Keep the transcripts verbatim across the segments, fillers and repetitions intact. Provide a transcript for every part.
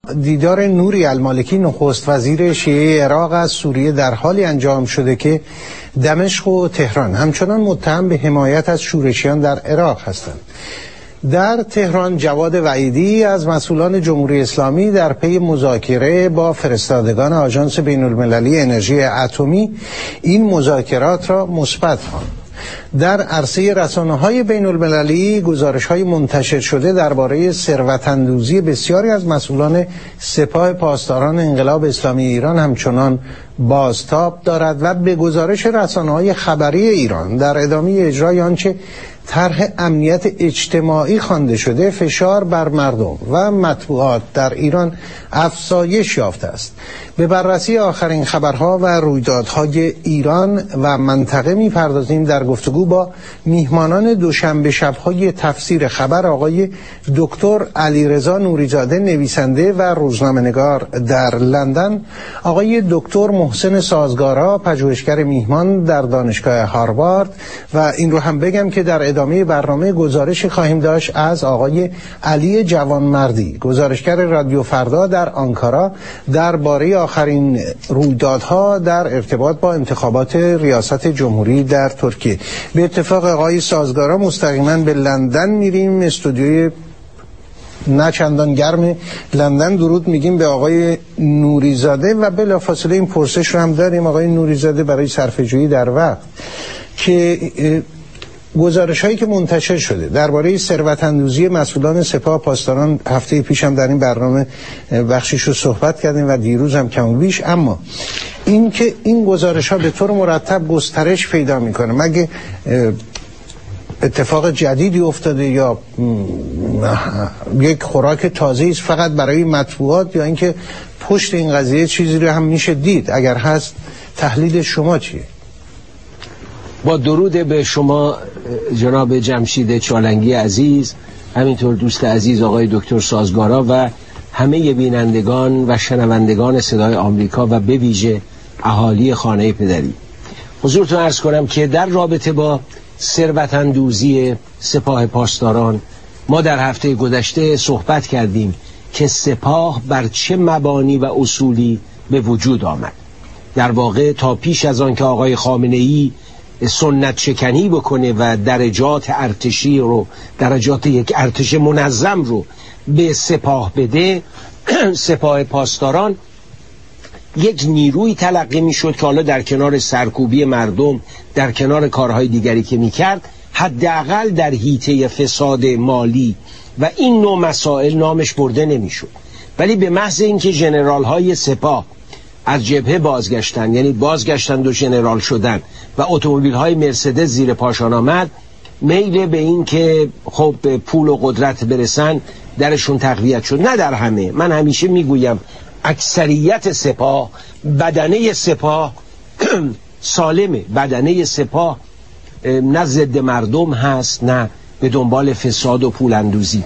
دیدار نوری المالکی نخست وزیر شیعه عراق از سوریه در حالی انجام شده که دمشق و تهران همچنان متهم به حمایت از شورشیان در عراق هستند. در تهران جواد وحیدی از مسئولان جمهوری اسلامی در پی مذاکره با فرستادگان آژانس بین المللی انرژی اتمی این مذاکرات را مثبت خواند. در عرصه رسانه‌های بین المللی گزارش‌های منتشر شده درباره ثروت‌اندوزی بسیاری از مسئولان سپاه پاسداران انقلاب اسلامی ایران همچنان بازتاب دارد و به گزارش رسانه‌های خبری ایران در ادامه اجرای آنچه طرح امنیت اجتماعی خوانده شده فشار بر مردم و مطبوعات در ایران افزایش یافته است. به بررسی آخرین خبرها و رویدادهای ایران و منطقه می‌پردازیم در گفتگو با میهمانان دوشنبه شب‌های تفسیر خبر آقای دکتر علیرضا نوریزاده نویسنده و روزنامه‌نگار در لندن، آقای دکتر محسن سازگارا پژوهشگر میهمان در دانشگاه هاروارد و این رو هم بگم که در ادامه برنامه گزارشی خواهیم داشت از آقای علی جوانمردی گزارشگر رادیو فردا در آنکارا درباره آخرین رویدادها در ارتباط با انتخابات ریاست جمهوری در ترکیه. به اتفاق آقای سازگارا مستقیما به لندن میریم، استودیوی نه چندان گرم لندن درود میگیم به آقای نوریزاده و بلافاصله این پرسش رو هم داریم آقای نوریزاده برای صرفه‌جویی در وقت که گزارش هایی که منتشر شده درباره ثروت‌اندوزی مسئولان سپاه پاسداران هفته پیش هم در این برنامه بخشیش رو صحبت کردیم و دیروز هم کم و بیش، اما این که این گزارش ها به طور مرتب گسترش پیدا میکنه، مگه اتفاق جدیدی افتاده یا یک خوراک تازه است فقط برای مطبوعات، یا اینکه پشت این قضیه چیزی رو هم میشه دید؟ اگر هست تحلیل شما چیه؟ با درود به شما جناب جمشید چالنگی عزیز، همینطور دوست عزیز آقای دکتر سازگارا و همه بینندگان و شنوندگان صدای آمریکا و به ویژه اهالی خانه پدری، حضورتون عرض کنم که در رابطه با ثروت‌اندوزی سپاه پاسداران ما در هفته گذشته صحبت کردیم که سپاه بر چه مبانی و اصولی به وجود آمد. در واقع تا پیش از آن که آقای خامنه‌ای سنت شکنی بکنه و درجات ارتشی رو درجات یک ارتش منظم رو به سپاه بده، سپاه پاسداران یک نیروی تلقی می شد که حالا در کنار سرکوبی مردم، در کنار کارهای دیگری که می کرد، حداقل در حیطه فساد مالی و این نوع مسائل نامش برده نمی شد. ولی به محض اینکه ژنرال های سپاه از جبهه بازگشتن، یعنی بازگشتن و ژنرال شدن و اتومبیل های مرسدس زیر پاشان آمد، میل به این که خب به پول و قدرت برسن درشون تقویت شد. نه در همه، من همیشه میگویم اکثریت سپاه، بدنه سپاه سالمه، بدنه سپاه نه ضد مردم هست نه به دنبال فساد و پول اندوزی.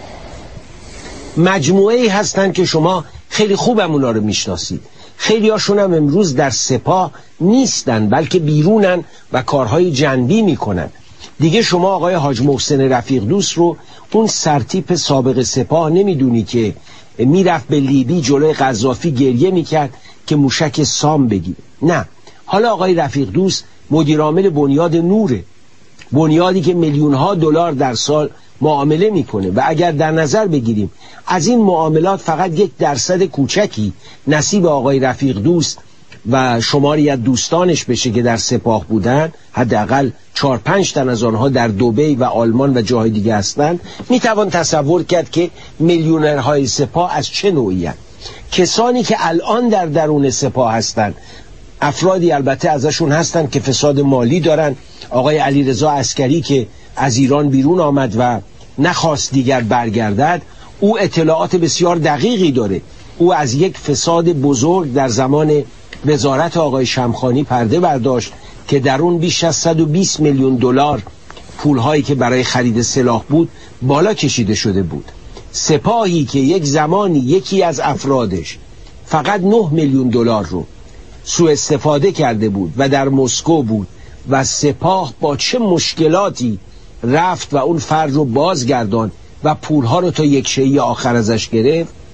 مجموعه ای هستن که شما خیلی خوبم اونا رو میشناسید، خیلی هاشون هم امروز در سپاه نیستن بلکه بیرونن و کارهای جنبی میکنن. دیگه شما آقای حاج محسن رفیق دوست رو، اون سرتیپ سابق سپاه، نمیدونی که میرفت به لیبی جلوی قذافی گریه میکرد که موشک سام بگیره. نه، حالا آقای رفیق دوست مدیر عامل بنیاد نوره، بنیادی که میلیون ها دلار در سال معامله میکنه و اگر در نظر بگیریم از این معاملات فقط یک درصد کوچکی نصیب آقای رفیق دوست و شماری از دوستانش بشه که در سپاه بودن، حداقل چهار پنج تن از آنها در دبی و آلمان و جاهای دیگه هستند، میتوان تصور کرد که میلیونرهای سپاه از چه نوعی هستند. کسانی که الان در درون سپاه هستند، افرادی البته ازشون هستند که فساد مالی دارن. آقای علیرضا عسکری که از ایران بیرون آمد و نخواست دیگر برگردد، او اطلاعات بسیار دقیقی داره. او از یک فساد بزرگ در زمان وزارت آقای شمخانی پرده برداشت که در اون بیش از صد و بیست میلیون دلار پولهایی که برای خرید سلاح بود بالا کشیده شده بود. سپاهی که یک زمانی یکی از افرادش فقط نه میلیون دلار رو سوء استفاده کرده بود و در مسکو بود و سپاه با چه مشکلاتی رفت و اون فرد رو بازگردان و پولها رو تا یک شیء آخر ازش گرفت.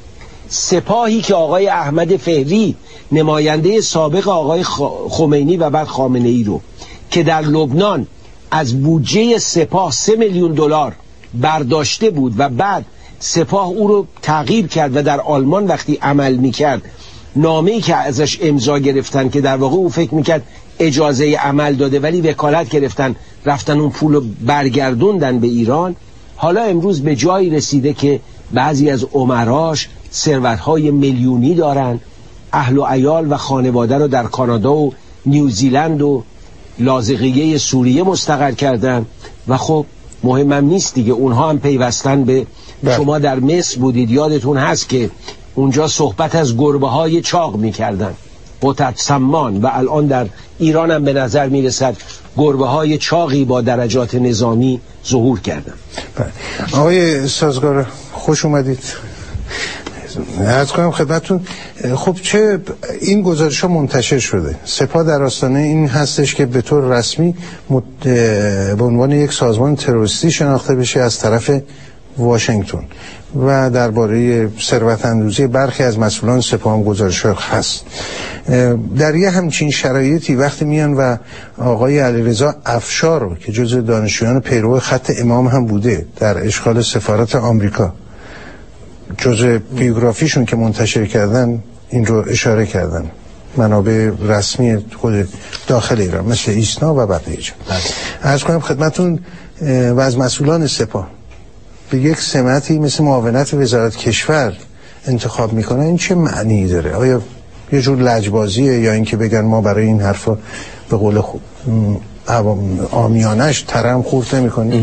سپاهی که آقای احمد فهری نماینده سابق آقای خمینی و بعد خامنه ای رو که در لبنان از بودجه سپاه سه میلیون دلار برداشته بود و بعد سپاه او رو تغییر کرد و در آلمان وقتی عمل میکرد نامه‌ای که ازش امضا گرفتن که در واقع او فکر میکرد اجازه عمل داده ولی وکالت گرفتن رفتن اون پول رو برگردوندن به ایران. حالا امروز به جایی رسیده که بعضی از امراش ثروت‌های میلیونی دارن، اهل و عیال و خانواده رو در کانادا و نیوزیلند و لاذقیه سوریه مستقر کردن و خب مهمم نیست دیگه، اونها هم پیوستن به بله. شما در مصر بودید، یادتون هست که اونجا صحبت از گربه های چاق میکردن قطعت سمان، و الان در ایران هم به نظر میرسد گربه های چاقی با درجات نظامی ظهور کردن. آقای سازگار خوش اومدید. عرض کنم خدمتتون، خب چه این گزارش ها منتشر شده، سپاه در آستانه این هستش که به طور رسمی به عنوان یک سازمان تروریستی شناخته بشه از طرف واشنگتن و درباره ثروت اندوزی برخی از مسئولان سپاه هم گزارش هست. در یه همچین شرایطی وقتی میان و آقای علیرضا افشار رو که جزء دانشجویان پیرو خط امام هم بوده در اشغال سفارت آمریکا، جزء بیوگرافیشون که منتشر کردن این رو اشاره کردن، منابع رسمی خود داخل ایران مثل ایسنا و بقیه جا. عرض کنم خدمتون و از مسئولان سپاه به یک سمتی مثل معاونت وزارت کشور انتخاب میکنن، این چه معنی داره؟ آیا یه جور لجبازیه یا اینکه بگن ما برای این حرفا به قول خوب عامیانش ترم خورد نمی‌کنیم؟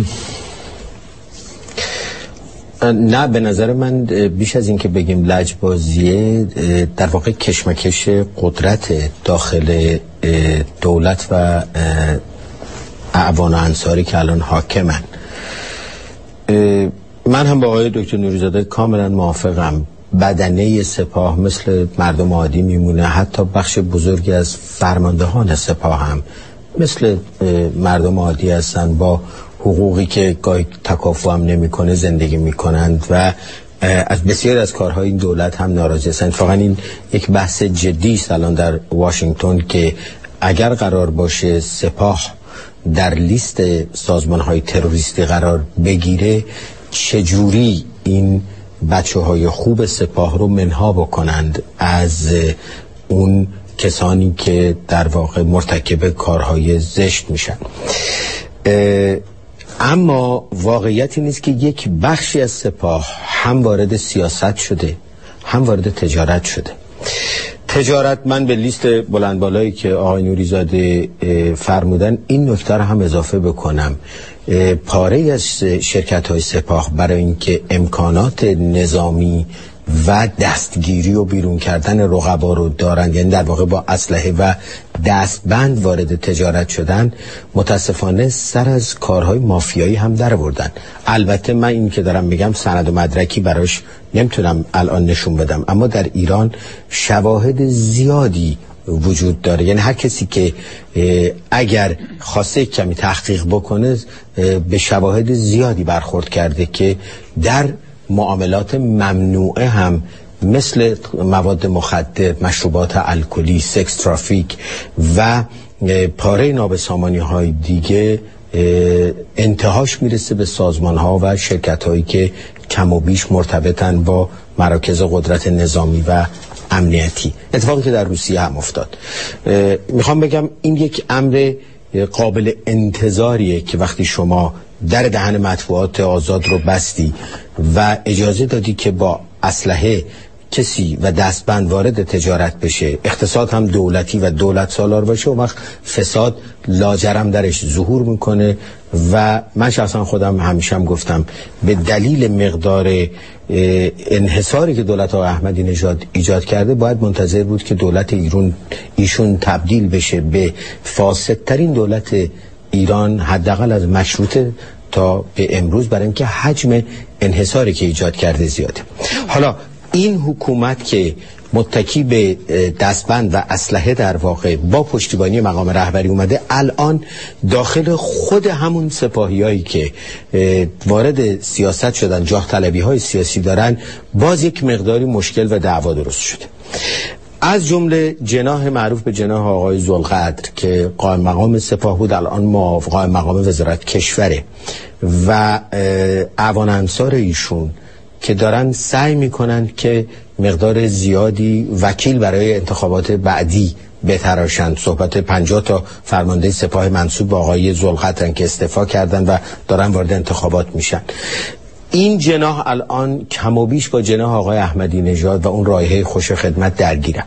نه، به نظر من بیش از این که بگیم لجبازیه، در واقع کشمکش قدرت داخل دولت و اعوان و انصاری که الان حاکمن. من هم با آقای دکتر نوری‌زاده کاملا موافقم. بدنه سپاه مثل مردم عادی میمونه، حتی بخش بزرگی از فرماندهان سپاه هم مثل مردم عادی هستن، با حقوقی که گاهی تکافو هم نمیکنه زندگی میکنند و از بسیار از کارهای این دولت هم ناراضی هستند. اتفاقا این یک بحث جدی است الان در واشنگتن که اگر قرار باشه سپاه در لیست سازمان‌های تروریستی قرار بگیره، چجوری این بچه‌های خوب سپاه رو منها بکنند از اون کسانی که در واقع مرتکب کارهای زشت میشن. اما واقعیت این است که یک بخشی از سپاه هم وارد سیاست شده هم وارد تجارت شده. تجارت، من به لیست بلند بالایی که آقای نوری‌زاده فرمودن این نکته رو هم اضافه بکنم. پاره از شرکت‌های سپاه برای اینکه امکانات نظامی و دستگیری و بیرون کردن رقبا رو دارن، یعنی در واقع با اسلحه و دستبند وارد تجارت شدن، متاسفانه سر از کارهای مافیایی هم در بردن. البته من این که دارم میگم سند و مدرکی براش نمیتونم الان نشون بدم، اما در ایران شواهد زیادی وجود داره. یعنی هر کسی که اگر خواسته کمی تحقیق بکنه به شواهد زیادی برخورد کرده که در معاملات ممنوعه هم مثل مواد مخدر، مشروبات الکلی، سکس ترافیک و پاره نابسامانی های دیگه انتهاش میرسه به سازمان ها و شرکت هایی که کم و بیش مرتبطن با مراکز قدرت نظامی و امنیتی. اتفاقی که در روسیه هم افتاد. میخوام بگم این یک امر قابل انتظاریه که وقتی شما در دهن مطبوعات آزاد رو بستی و اجازه دادی که با اسلحه کسی و دستبند وارد تجارت بشه، اقتصاد هم دولتی و دولت سالار باشه، و وقت فساد لاجرم درش ظهور میکنه. و من شخصا خودم همیشه هم گفتم به دلیل مقدار انحصاری که دولت آقای احمدی نژاد ایجاد کرده باید منتظر بود که دولت ایران ایشون تبدیل بشه به فاسدترین دولت ایران حداقل از مشروطه تا به امروز، برای اینکه حجم انحصاری که ایجاد کرده زیاده. حالا این حکومت که متکی به دستبند و اسلحه در واقع با پشتیبانی مقام رهبری اومده، الان داخل خود همون سپاهیایی که وارد سیاست شدن، جاه طلبی های سیاسی دارن، باز یک مقداری مشکل و دعوا درست شده. از جمله جناح معروف به جناح آقای ذوالقدر که قائم مقام سپاه بود، الان قائم مقام وزارت کشوره و اعوان انصار ایشون که دارن سعی میکنن که مقدار زیادی وکیل برای انتخابات بعدی بتراشن. صحبت پنجاه تا فرمانده سپاه منصوب به آقای ذوالقدر که استعفا کردن و دارن وارد انتخابات میشن. این جناح الان کم و بیش با جناح آقای احمدی نژاد و اون رایحه خوش خدمت درگیرن.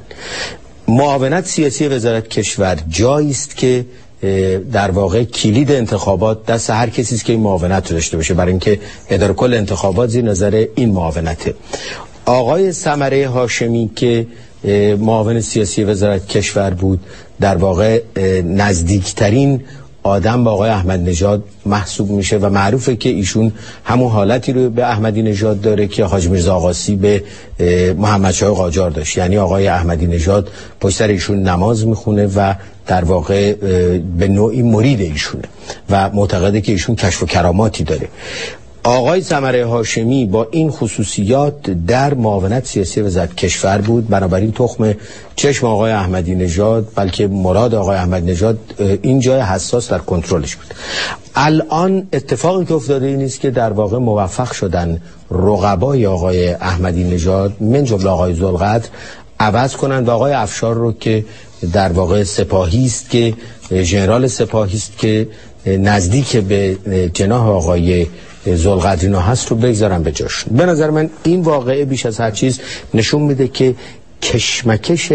معاونت سیاسی وزارت کشور جایی است که در واقع کلید انتخابات دست هر کسی است که این معاونت رو داشته باشه، برای اینکه اداره کل انتخابات زیر نظر این معاونته. آقای ثمره هاشمی که معاون سیاسی وزارت کشور بود، در واقع نزدیکترین آدم با آقای احمد نژاد محسوب میشه و معروفه که ایشون همون حالتی رو به احمدی نژاد داره که حاج میرزا آقاسی به محمد شاه قاجار داشت. یعنی آقای احمدی نژاد پشت سر ایشون نماز میخونه و در واقع به نوعی مرید ایشونه و معتقده که ایشون کشف و کراماتی داره. آقای ثمره هاشمی با این خصوصیات در معاونت سیاسی وزارت کشور بود، بنابراین تخم چشم آقای احمدی نژاد، بلکه مراد آقای احمدی نژاد این جای حساس در کنترلش بود. الان اتفاقی که افتاده این است که در واقع موفق شدن رقبای آقای احمدی نژاد من جمله آقای ذوالقدر عوض کنند و آقای افشار رو که در واقع سپاهی است، که ژنرال سپاهی است که نزدیک به جناح آقای ذوالقدرینا هست رو بگذارم به جاش. به نظر من این واقعه بیش از هر چیز نشون میده که کشمکش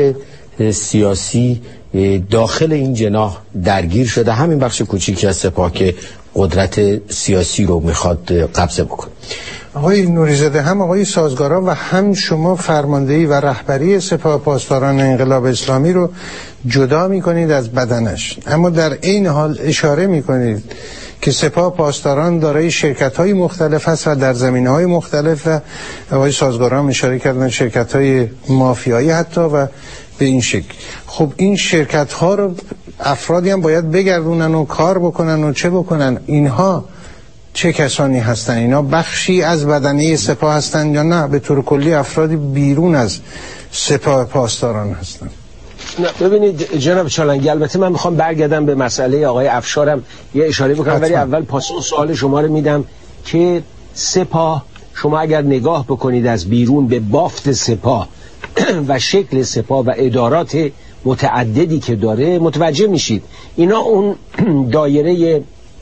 سیاسی داخل این جناح درگیر شده، همین بخش کوچیکی از سپاه که قدرت سیاسی رو میخواد قبضه بکنه. آقای نوری‌زاده، هم آقای سازگارا و هم شما فرماندهی و رهبری سپاه پاسداران انقلاب اسلامی رو جدا میکنید از بدنش، اما در این حال اشاره میکنید که سپاه پاسداران دارای شرکت‌های مختلف هست و در زمینه‌های مختلف، و آقای سازگارا هم اشاره کردن شرکت‌های مافیایی حتی و به این شکل. خب این شرکت‌ها رو افرادی هم باید بگردونن و کار بکنن و چه بکنن. اینها چه کسانی هستن؟ اینا بخشی از بدنه سپاه هستن یا نه به طور کلی افرادی بیرون از سپاه پاسداران هستن؟ نه ببینید جناب چالنگی، البته من میخوام برگردم به مسئله آقای افشارم یه اشاره بکنم، ولی اول پاسخ سوال شما رو میدم که سپاه، شما اگر نگاه بکنید از بیرون به بافت سپاه و شکل سپاه و ادارات متعددی که داره متوجه میشید اینا اون دایره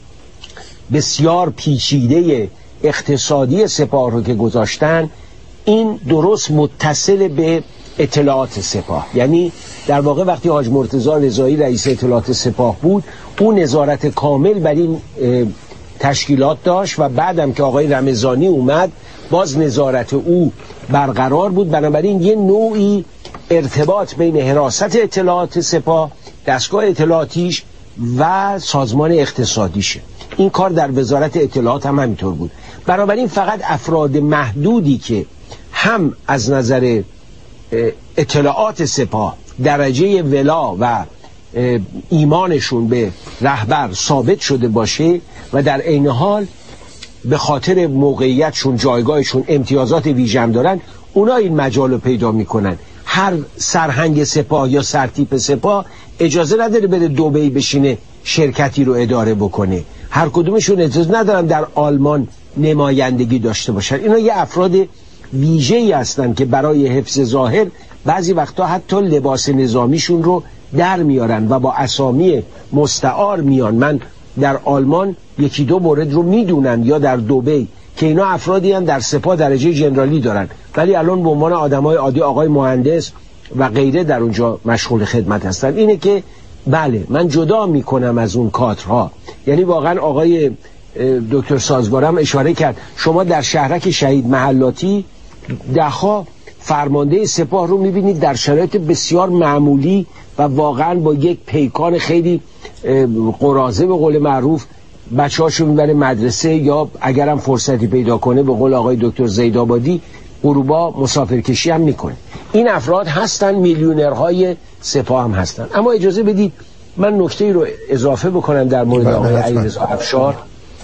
بسیار پیچیده اقتصادی سپاه رو که گذاشتن، این درست متصل به اطلاعات سپاه. یعنی در واقع وقتی حاج مرتضی رضایی رئیس اطلاعات سپاه بود، اون نظارت کامل بر این تشکیلات داشت و بعدم که آقای رمضانی اومد باز نظارت او برقرار بود. بنابراین یه نوعی ارتباط بین حراست اطلاعات سپاه، دستگاه اطلاعاتیش و سازمان اقتصادیشه. این کار در وزارت اطلاعات هم همینطور بود. بنابراین فقط افراد محدودی که هم از نظر اطلاعات سپاه درجه ولا و ایمانشون به رهبر ثابت شده باشه و در عین حال به خاطر موقعیتشون، جایگاهشون امتیازات ویژه دارن، اونا این مجال رو پیدا میکنن. هر سرهنگ سپاه یا سرتیپ سپاه اجازه نداره بره دبی بشینه شرکتی رو اداره بکنه. هر کدومشون اجازه ندارن در آلمان نمایندگی داشته باشن. اینا یه افراد ویژه‌ای هستن که برای حفظ ظاهر بعضی وقتا حتی لباس نظامیشون رو در میارن و با اسامی مستعار میان. من در آلمان یکی دو مورد رو میدونم، یا در دبی، که اینا افرادی هم در سپاه درجه ژنرالی دارن ولی الان به عنوان آدمای عادی، آقای مهندس و غیره در اونجا مشغول خدمت هستن. اینه که بله من جدا میکنم از اون کادرها. یعنی واقعا آقای دکتر سازگارم اشاره کرد، شما در شهرک شهید محلاتی دهها فرمانده سپاه رو میبینید در شرایط بسیار معمولی و واقعا با یک پیکان خیلی قرازه به قول معروف بچه هاشو میبره مدرسه، یا اگرم فرصتی پیدا کنه به قول آقای دکتر زیدآبادی اروپا مسافرکشی هم میکنه. این افراد هستن، میلیونرهای سپاه هم هستن. اما اجازه بدید من نکته رو اضافه بکنم در مورد آقای علیرضا افشار.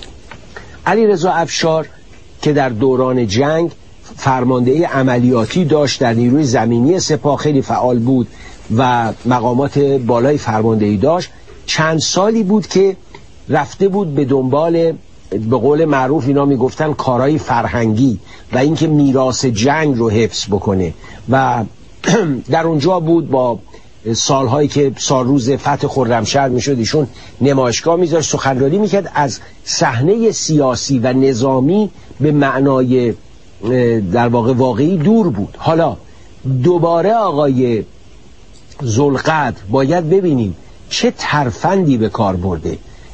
علیرضا افشار که در دوران جنگ فرماندهی عملیاتی داشت، در نیروی زمینی سپاه خیلی فعال بود و مقامات بالای فرماندهی داشت، چند سالی بود که رفته بود به دنبال، به قول معروف اینا میگفتن کارهای فرهنگی و اینکه میراث جنگ رو حفظ بکنه و در اونجا بود. با سالهایی که سال روز فتح خرمشهر میشد ایشون نمایشگاه میذاشت، سخنرانی میکرد، از صحنه سیاسی و نظامی به معنای در واقع واقعی دور بود. حالا دوباره آقای ذوالقدر باید ببینیم چه ترفندی به کار برده.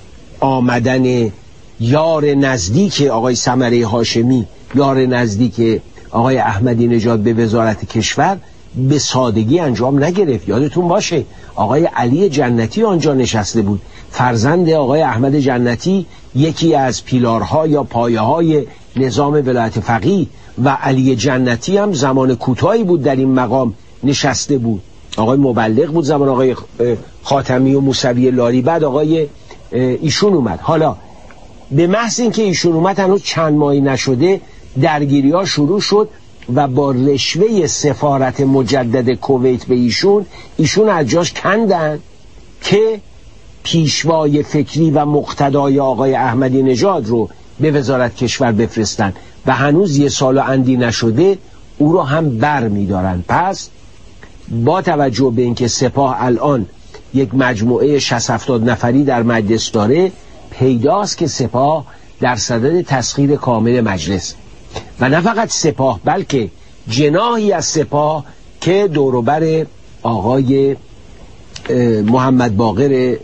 آمدن یار نزدیک آقای ثمره هاشمی، یار نزدیک آقای احمدی نژاد به وزارت کشور به سادگی انجام نگرفت. یادتون باشه آقای علی جنتی آنجا نشسته بود، فرزند آقای احمد جنتی، یکی از پیلارها یا پایه‌های نظام ولایت فقیه، و علی جنتی هم زمان کوتاهی بود در این مقام نشسته بود. آقای مبلغ بود زمان آقای خاتمی و موسوی لاری، بعد آقای ایشون اومد. حالا به محض اینکه ایشون اومد هنوز چند ماهی نشده درگیری ها شروع شد و با رشوه سفارت مجدد کویت به ایشون ایشون از جاش کندن که پیشوای فکری و مقتدای آقای احمدی نژاد رو به وزارت کشور بفرستن و هنوز یه سال و اندی نشده او رو هم بر می‌دارن. پس با توجه به اینکه سپاه الان یک مجموعه شصت هفتاد نفری در مجلس داره، پیداست که سپاه در صدد تسخیر کامل مجلس و نه فقط سپاه بلکه جناحی از سپاه که دوروبر آقای محمد باقر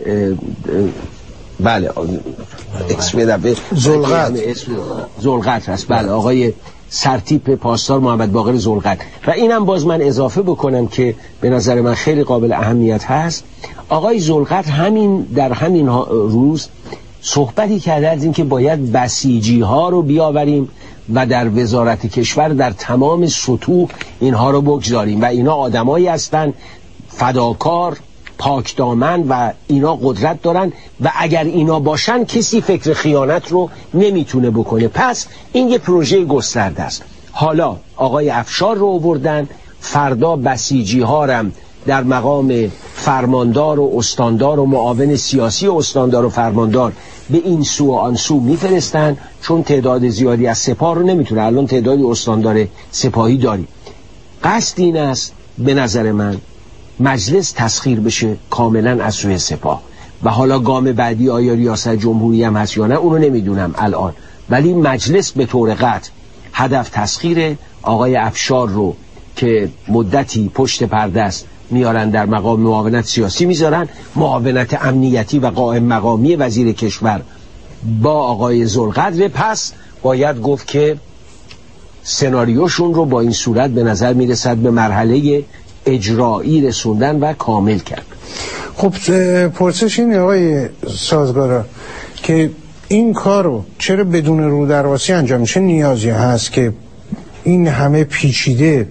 بله اسم دبه ذوالقدر ذوالقدر است، بله آقای سرتیپ پاسدار محمد باقر ذوالقدر. و اینم باز من اضافه بکنم که به نظر من خیلی قابل اهمیت هست. آقای ذوالقدر همین در همین روز صحبتی کرده از این که باید بسیجی ها رو بیاوریم و در وزارت کشور در تمام سطوح اینها رو بگذاریم و اینا آدمایی هستن فداکار، پاکدامن و اینا قدرت دارن و اگر اینا باشن کسی فکر خیانت رو نمیتونه بکنه. پس این یه پروژه گسترده است. حالا آقای افشار رو آوردن، فردا بسیجی ها رم در مقام فرماندار و استاندار و معاون سیاسی و استاندار و فرماندار به این سو و آن سو میفرستن، چون تعداد زیادی از سپاه رو نمیتونه، الان تعدادی استاندار سپاهی داریم. قصد این است به نظر من مجلس تسخیر بشه کاملا از سوی سپاه و حالا گام بعدی آیا ریاست جمهوری هم هست یا نه اونو نمیدونم الان، ولی مجلس به طور قطع هدف تسخیر آقای افشار رو که مدتی پشت پرده است میارن در مقام معاونت سیاسی میذارن، معاونت امنیتی و قائم مقامی وزیر کشور با آقای ذوالقدر. پس باید گفت که سناریوشون رو با این صورت به نظر میرسد به مرحله اجرایی رسوندن و کامل کرد. خب پرسش اینه آقای سازگارا که این کارو چرا بدون رودرواسی انجام میشه؟ نیازی هست که این همه پیچیده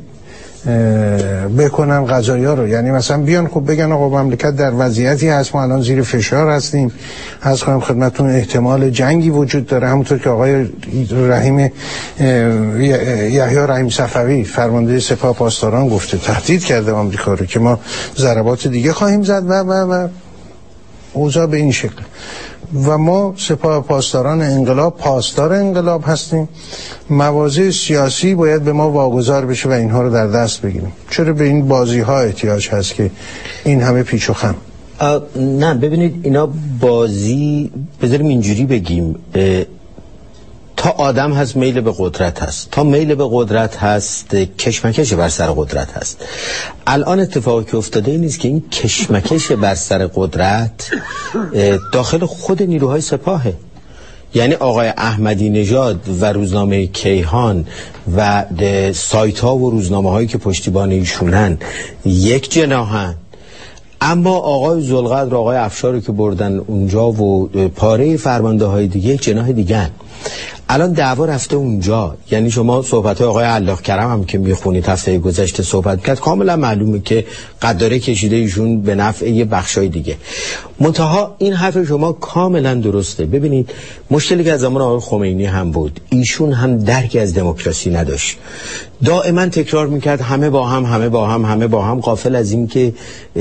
بکنن قضایا رو؟ یعنی مثلا بیان خب بگن آقا مملکت در وضعیتی هست، ما الان زیر فشار هستیم، از خواهم خدمتون احتمال جنگی وجود داره، همونطور که آقای رحیم یحیی رحیم صفوی فرمانده سپاه پاسداران گفته، تهدید کرده آمریکا رو که ما ضربات دیگه خواهیم زد و و و اوضاع به این شکل. و ما سپاه پاسداران انقلاب پاسدار انقلاب هستیم، مواضع سیاسی باید به ما واگذار بشه و اینها رو در دست بگیریم. چرا به این بازی ها احتیاج هست که این همه پیچ و خم؟ نه ببینید اینا بازی، بذاریم اینجوری بگیم، تا آدم هست میل به قدرت هست، تا میل به قدرت هست کشمکش بر سر قدرت هست. الان اتفاقی که افتاده این نیست که این کشمکش بر سر قدرت داخل خود نیروهای سپاهه. یعنی آقای احمدی نژاد و روزنامه کیهان و سایت ها و روزنامه هایی که پشتیبان ایشونن یک جناحن، اما آقای ذوالقدر و آقای افشار که بردن اونجا و پاره فرمانده های دیگه یک جناح دیگه هن. الان دعوا رفته اونجا. یعنی شما صحبت آقای الله کرم هم که میخونید هفته گذشته صحبت کرد، کاملا معلومه که قداره کشیده ایشون به نفع یه بخشای دیگه. منتها این حرف شما کاملا درسته. ببینید مشکلی که از زمان آقای خمینی هم بود، ایشون هم درکی از دموکراسی نداشت. دائما تکرار میکرد همه با هم همه با هم همه با هم، غافل از این که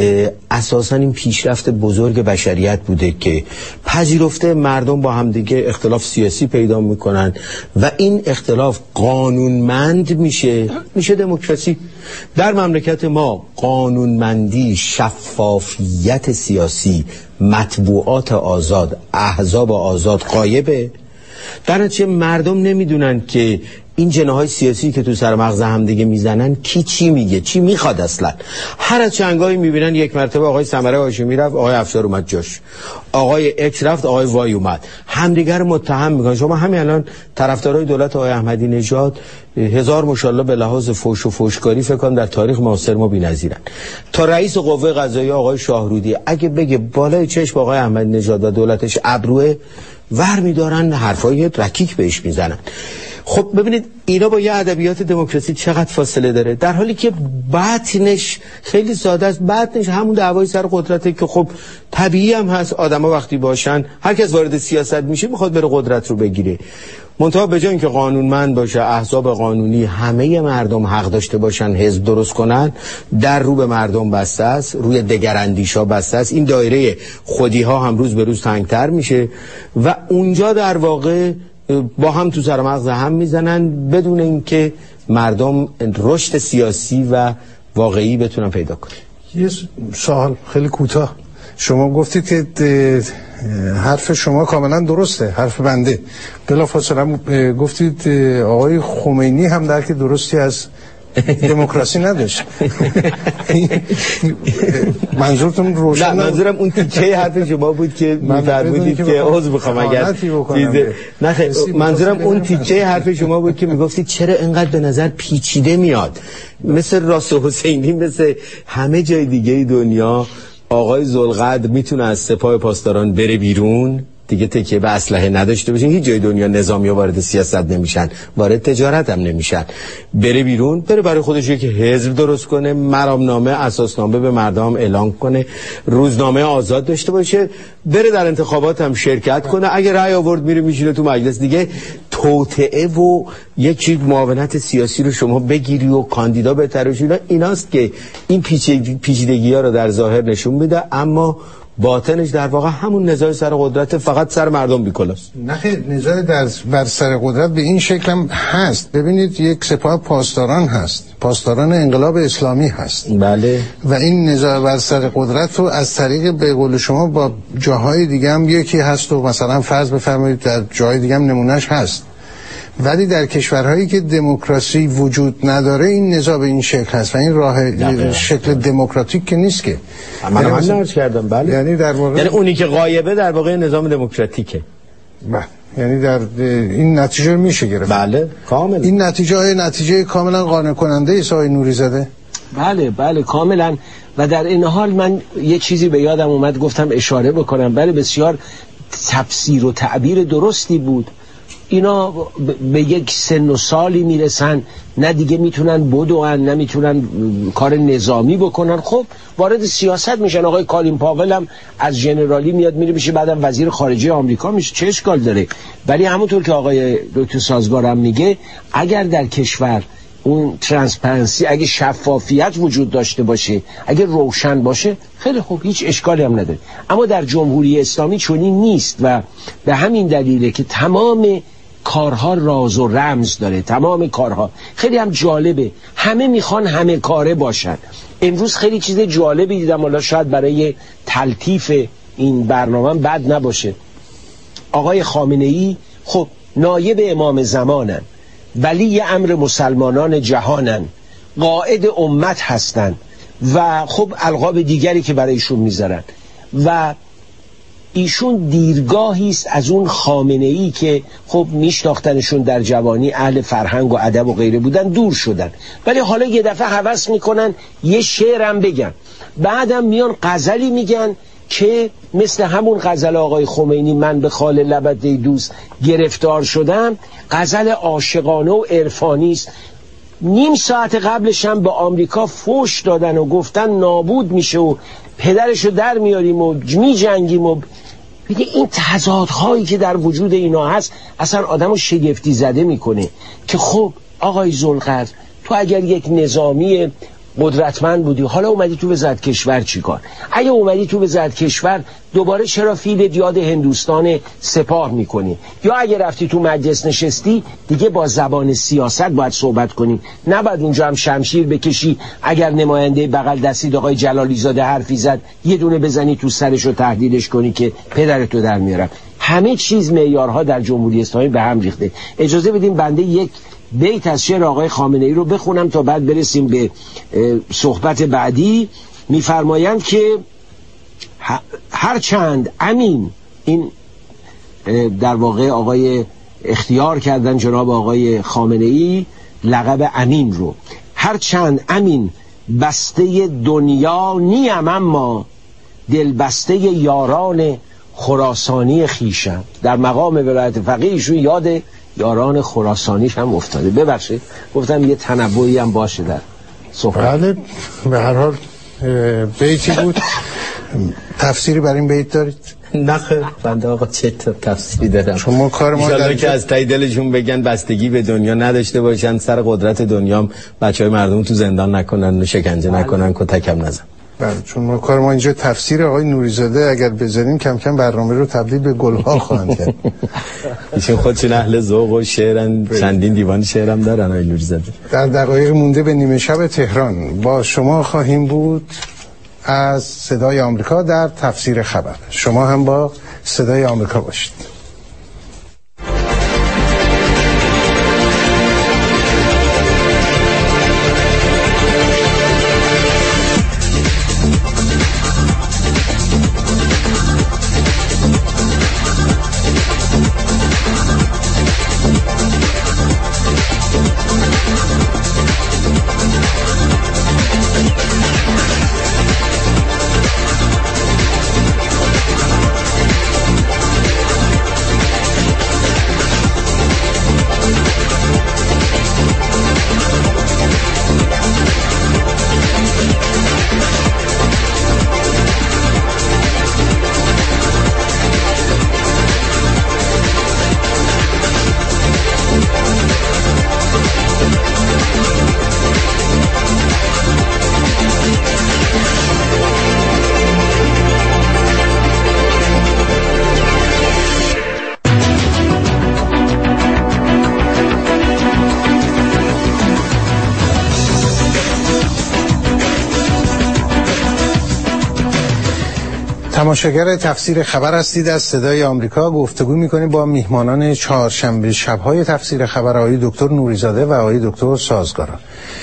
اساسا این پیشرفت بزرگ بشریت بوده که پذیرفته مردم با هم دیگه اختلاف سیاسی پیدا میکنن و این اختلاف قانونمند میشه، میشه دموکراسی. در مملکت ما قانونمندی، شفافیت سیاسی، مطبوعات آزاد، احزاب آزاد غایبه. در نتیجه مردم نمیدونن که این جناهای سیاسی که تو سر مغز هم دیگه میزنن کی چی میگه، چی میخواد اصلا. هر از چنگاهی میبینن یک مرتبه آقای ثمره هاشمی رفت، آقای افشار اومد جاش، آقای اکس رفت، آقای وای اومد، همدیگر متهم میکنن. شما همین الان طرفدارای دولت آقای احمدی نژاد هزار ماشاءالله به لحاظ فوش و فوشکاری فکر کنم در تاریخ معاصر ما بی‌نظیرن. تا رئیس قوه قضاییه آقای شاهرودی اگه بگه بالای چشم آقای احمدی نژاد و دولتش ابروه، ور میدارن حرفای رکیک بهش میزنن. خب ببینید اینا با یه ادبیات دموکراسی چقدر فاصله داره، در حالی که باطنش خیلی ساده است. باطنش همون دعوای سر قدرته که خب طبیعی هم هست. آدما وقتی باشن، هر کس وارد سیاست میشه میخواد بره قدرت رو بگیره. منتها به جای اینکه قانونمند باشه، احزاب قانونی، همه مردم حق داشته باشن حزب درست کنن، در رو به مردم بسته است، روی دگراندیشا بسته است. این دایره خودی ها هم روز به روز تنگتر میشه و اونجا در واقع با هم تو سر مغز هم میزنن بدون اینکه مردم رشد سیاسی و واقعی بتونن پیدا کنن. یه سوال خیلی کوتاه. شما گفتید که حرف شما کاملا درسته، حرف بنده. بلافاصله گفتید آقای خمینی هم درک درستی از دموکراسی نداشت. منظورتون روشن؟ نه، منظورم اون تیکه حرف شما بود که می‌فرمودید که عذر می‌خوام اگر نه خیر، منظورم اون تیکه حرف شما بود که میگفتید چرا اینقدر به نظر پیچیده میاد، مثل راست حسینی، مثل همه جای دیگه دنیا آقای ذوالقدر میتونه از سپاه پاسداران بره بیرون، دیگه تکیه به اسلحه نداشته باشین. هیچ جای دنیا نظامی‌ها وارد سیاست نمیشن، وارد تجارت هم نمیشن. بره بیرون، بره برای خودش یک حزب درست کنه، مرامنامه، اساسنامه به مردم اعلام کنه، روزنامه آزاد داشته باشه، بره در انتخابات هم شرکت کنه. اگه رأی آورد میره میشینه تو مجلس. دیگه توطئه و یک چیز معاونت سیاسی رو شما بگیری و کاندیدا بهترش، اینا ایناست که این پیچیدگی‌ها رو در ظاهر نشون میده، اما باطنش در واقع همون نزاع سر قدرت، فقط سر مردم بیکلاست. نه خیر، نزاع در بر سر قدرت به این شکل هم هست. ببینید یک سپاه پاسداران هست، پاسداران انقلاب اسلامی هست. بله. و این نزاع بر سر قدرت رو از طریق به قول شما با جاهای دیگه هم یکی هست و مثلا فرض بفرمایید در جای دیگه هم نمونهش هست. ولی در کشورهایی که دموکراسی وجود نداره این نزاع به این شکل هست و این راه دقیقا. شکل دموکراتیک که نیست که من هم نرز کردم. بله. یعنی در واقع یعنی اونی که غایبه در واقع نظام دموکراتیکه. بله. یعنی در این نتیجه میشه گرفت. بله کاملا. این نتیجه نتیجه کاملا قانع کننده است آقای نوری زاده. بله بله کاملا. و در این حال من یه چیزی به یادم اومد گفتم اشاره بکنم. بله بسیار تفسیر و تعبیر درستی بود. اینا به یک سن و سالی میرسن، نه دیگه میتونن بدوان، نه میتونن کار نظامی بکنن، خب وارد سیاست میشن. آقای کالین پاول هم از ژنرالی میاد میره میشه بعدم وزیر خارجه آمریکا میشه، چه اشکال داره؟ ولی همونطور که آقای دکتر سازگار هم میگه، اگر در کشور اون ترانسپرنسی، اگه شفافیت وجود داشته باشه، اگه روشن باشه، خیلی خوب، هیچ اشکالی هم نداره. اما در جمهوری اسلامی چنین نیست و به همین دلیله که تمام کارها راز و رمز داره. تمام کارها خیلی هم جالبه، همه میخوان همه کاره باشن. امروز خیلی چیز جالبی دیدم، حالا شاید برای تلطیف این برنامه بد نباشه. آقای خامنه‌ای خب نایب امام زمانن، ولی امر مسلمانان جهانن، قائد امت هستن و خب القاب دیگری که برایشون میذارن و ایشون دیرگاهی است از اون خامنه‌ای که خب میشناختنشون در جوانی، اهل فرهنگ و ادب و غیره بودن، دور شدن. ولی حالا یه دفعه هوس میکنن یه شعرم بگن، بعدم میان غزلی میگن که مثل همون غزل آقای خمینی من به خال لبت ای دوست گرفتار شدم غزل عاشقانه و عرفانی است. نیم ساعت قبلش هم به آمریکا فوش دادن و گفتن نابود میشه و پدرشو در میاریم و می جنگیم و بگه این تضادهایی که در وجود اینا هست اصلا آدمو شگفتی زده میکنه که خب آقای ذوالقرن تو اگر یک نظامی قدرتمند بودی حالا اومدی تو وزارت کشور چیکار؟ اگه اومدی تو وزارت کشور دوباره چرا فیل یاد هندوستان سپاه میکنی؟ یا اگه رفتی تو مجلس نشستی دیگه با زبان سیاست باید صحبت کنی، نباید اونجا هم شمشیر بکشی اگر نماینده بغل دستی آقای جلالی زاده حرفی زد یه دونه بزنی تو سرش رو تهدیدش کنی که پدرتو در میارم. همه چیز معیارها در جمهوری اسلامی به هم ریخته. اجازه بدیم بنده یک بیت از شعر آقای خامنه ای رو بخونم تا بعد برسیم به صحبت بعدی. میفرمایند که هر چند امین، این در واقع آقای اختیار کردن جناب آقای خامنه ای لقب امین رو، هر چند امین بسته دنیا نیم اما دل بسته یاران خراسانی خیشم. در مقام ولایت فقیه ایشون یاد یاران خراسانیش هم افتاده. ببخشید گفتم یه تنوعی هم باشه در صحبت. بله به هر حال بیتی بود. تفسیری بر این بیت دارید؟ نه خیر بنده آقا چه تفسیری دارم. شما کار ما در که از ته دلشون بگن بستگی به دنیا نداشته باشن، سر قدرت دنیام بچهای مردم تو زندان نکنن و شکنجه نکنن، کتکم نزن. بله چون ما کار ما اینجا تفسیر آقای نوریزاده اگر بذاریم کم کم برنامه رو تبدیل به گلها خواهند کرد. ایشون خودشون اهل ذوق و شعرن، چندین دیوان شعرم دارن آقای نوریزاده. در دقایق مونده به نیمه شب تهران با شما خواهیم بود از صدای آمریکا در تفسیر خبر. شما هم با صدای آمریکا باشید. تماشاگر تفسیر خبر هستید از صدای آمریکا. گفتگو می‌کنیم با میهمانان چهارشنبه شب‌های تفسیر خبر آقای دکتر نوریزاده و آقای دکتر سازگارا.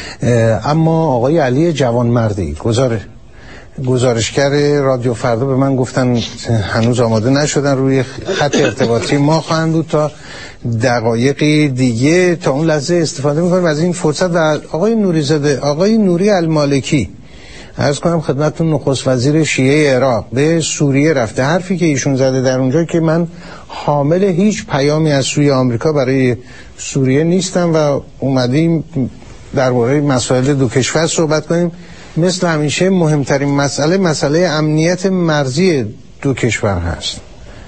اما آقای علی جوانمردی گزارش گزارشگر رادیو فردا به من گفتن هنوز آماده نشدن، روی خط ارتباطی ما خواهند بود تا دقایقی دیگه. تا اون لحظه استفاده می‌کنیم از این فرصت. و آقای نوریزاده، آقای نوری المالکی عرض کنم خدمتتون، نخست وزیر شیعه عراق به سوریه رفته. حرفی که ایشون زده در اونجا که من حامل هیچ پیامی از سوی آمریکا برای سوریه نیستم و اومدیم درباره مسائل دو کشور صحبت کنیم. مثل همیشه مهمترین مسئله مسئله امنیت مرزی دو کشور هست.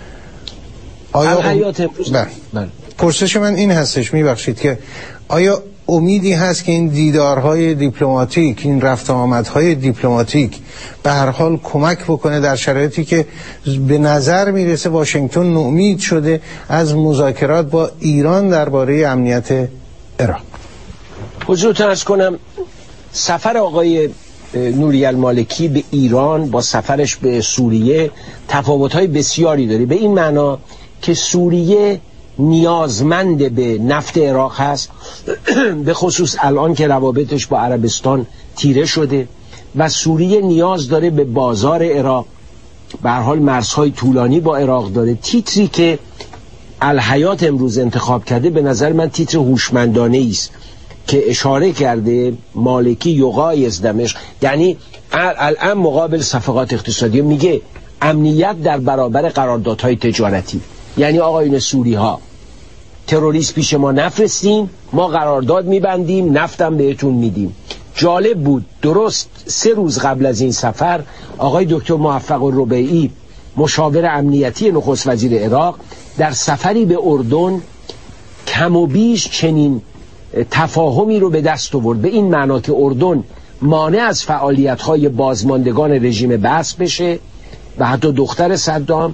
آیا بله. پرسش من این هستش، میبخشید، که آیا امیدی هست که این دیدارهای دیپلماتیک، این رفت آمدهای دیپلماتیک به هر حال کمک بکنه در شرایطی که به نظر میرسه واشنگتن ناامید شده از مذاکرات با ایران درباره امنیت عراق؟ حضورتون عرض کنم سفر آقای نوری المالکی به ایران با سفرش به سوریه تفاوت‌های بسیاری داره، به این معنا که سوریه نیازمند به نفت عراق هست، به خصوص الان که روابطش با عربستان تیره شده و سوریه نیاز داره به بازار عراق. به هر حال مرزهای طولانی با عراق داره. تیتری که الحیات امروز انتخاب کرده به نظر من تیتر هوشمندانه است که اشاره کرده مالکی یقایز دمشق، یعنی الان مقابل صفقات اقتصادی میگه امنیت در برابر قراردادهای تجارتی. یعنی آقایون سوری ها، تروریست پیش ما نفرستین، ما قرارداد میبندیم، نفتم بهتون میدیم. جالب بود، درست سه روز قبل از این سفر آقای دکتر موفق الربیعی مشاور امنیتی نخست وزیر عراق در سفری به اردن کم و بیش چنین تفاهمی رو به دست آورد، به این معنا که اردن مانع از فعالیت‌های بازماندگان رژیم بعث بشه و حتی دختر صدام،